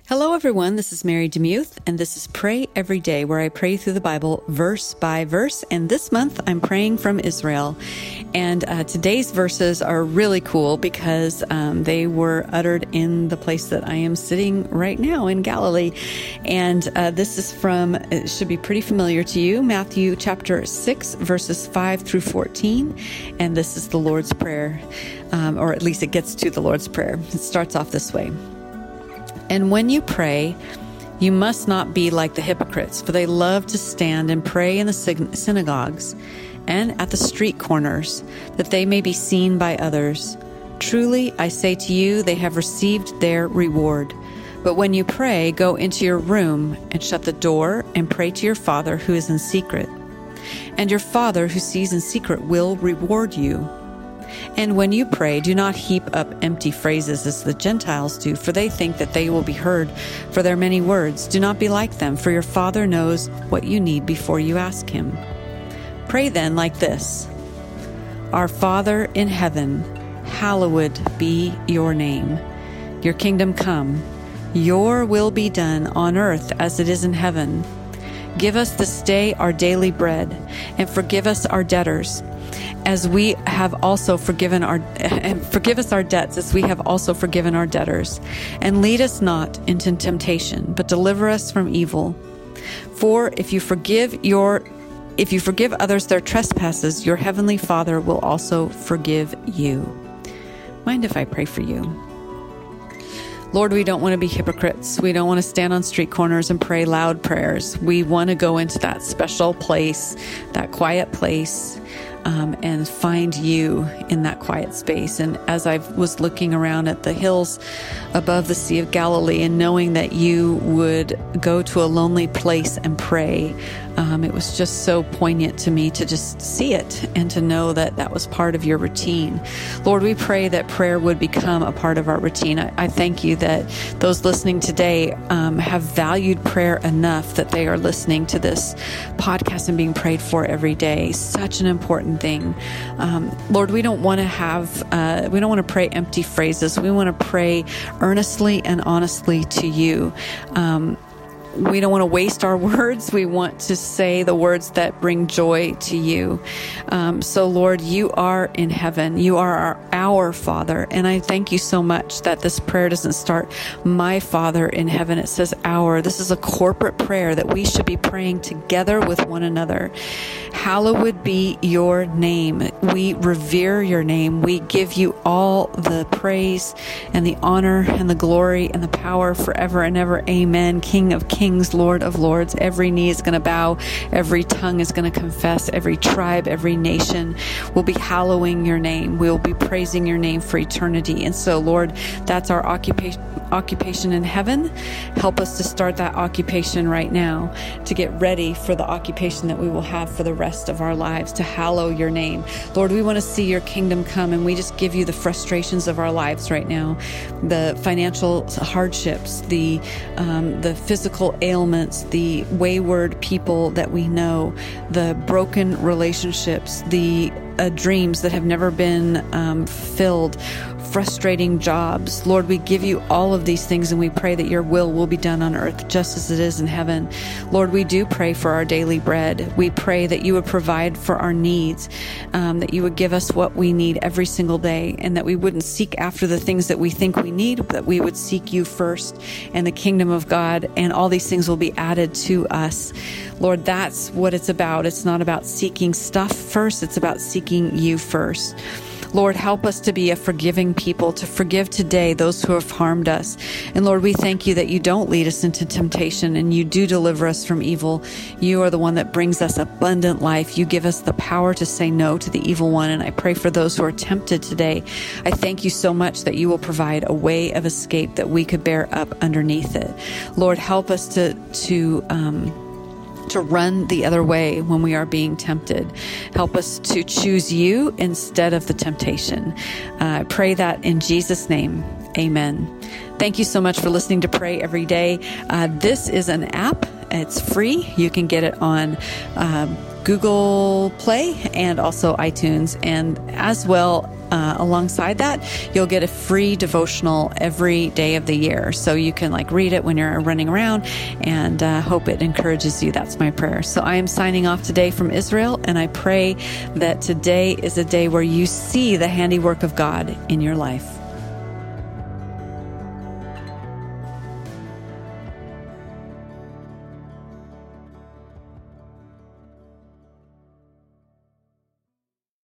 Hello, everyone. This is Mary Demuth, and this is Pray Every Day, where I pray through the Bible verse by verse. And this month, I'm praying from Israel. And today's verses are really cool because they were uttered in the place that I am sitting right now in Galilee. And this is from, it should be pretty familiar to you, Matthew chapter 6, verses 5 through 14. And this is the Lord's Prayer, or at least it gets to the Lord's Prayer. It starts off this way. And when you pray, you must not be like the hypocrites, for they love to stand and pray in the synagogues and at the street corners, that they may be seen by others. Truly, I say to you, they have received their reward. But when you pray, go into your room and shut the door and pray to your Father who is in secret. And your Father who sees in secret will reward you. And when you pray, do not heap up empty phrases as the Gentiles do, for they think that they will be heard for their many words. Do not be like them, for your Father knows what you need before you ask Him. Pray then like this: Our Father in heaven, hallowed be your name. Your kingdom come. Your will be done on earth as it is in heaven. Give us this day our daily bread, and forgive us our debtors, as we have also forgiven and forgive us our debts, as we have also forgiven our debtors. And lead us not into temptation, but deliver us from evil. For if you forgive others their trespasses, your heavenly Father will also forgive you. Mind if I pray for you? Lord, we don't want to be hypocrites. We don't want to stand on street corners and pray loud prayers. We want to go into that special place, that quiet place, and find you in that quiet space. And as I was looking around at the hills above the Sea of Galilee and knowing that you would go to a lonely place and pray, it was just so poignant to me to just see it and to know that that was part of your routine. Lord, we pray that prayer would become a part of our routine. I thank you that those listening today have valued prayer enough that they are listening to this podcast and being prayed for every day. Such an important thing. Lord, we don't want to pray empty phrases. We want to pray earnestly and honestly to you. We don't want to waste our words. We want to say the words that bring joy to you. So Lord, you are in heaven. You are our Father. And I thank you so much that this prayer doesn't start my Father in heaven. It says our. This is a corporate prayer that we should be praying together with one another. Hallowed be your name. We revere your name. We give you all the praise and the honor and the glory and the power forever and ever. Amen. King of Kings, Lord of Lords. Every knee is going to bow. Every tongue is going to confess. Every tribe, every nation will be hallowing your name. We'll be praising your name for eternity. And so, Lord, that's our occupation in heaven. Help us to start that occupation right now, to get ready for the occupation that we will have for the rest of our lives, to hallow your name. Lord, we want to see your kingdom come, and we just give you the frustrations of our lives right now, the financial hardships, the physical ailments, the wayward people that we know, the broken relationships, the dreams that have never been fulfilled, frustrating jobs. Lord, we give you all of these things, and we pray that your will be done on earth just as it is in heaven. Lord, we do pray for our daily bread. We pray that you would provide for our needs, that you would give us what we need every single day, and that we wouldn't seek after the things that we think we need, but that we would seek you first and the kingdom of God, and all these things will be added to us. Lord, that's what it's about. It's not about seeking stuff first. It's about seeking you first. Lord, help us to be a forgiving people, to forgive today those who have harmed us. And Lord, we thank you that you don't lead us into temptation, and you do deliver us from evil. You are the one that brings us abundant life. You give us the power to say no to the evil one. And I pray for those who are tempted today. I thank you so much that you will provide a way of escape that we could bear up underneath it. Lord, help us to run the other way when we are being tempted. Help us to choose you instead of the temptation. I pray that in Jesus' name. Amen. Thank you so much for listening to Pray Every Day. This is an app. It's free. You can get it on Google Play and also iTunes. And as well, alongside that, you'll get a free devotional every day of the year. So you can read it when you're running around, and hope it encourages you. That's my prayer. So I am signing off today from Israel, and I pray that today is a day where you see the handiwork of God in your life.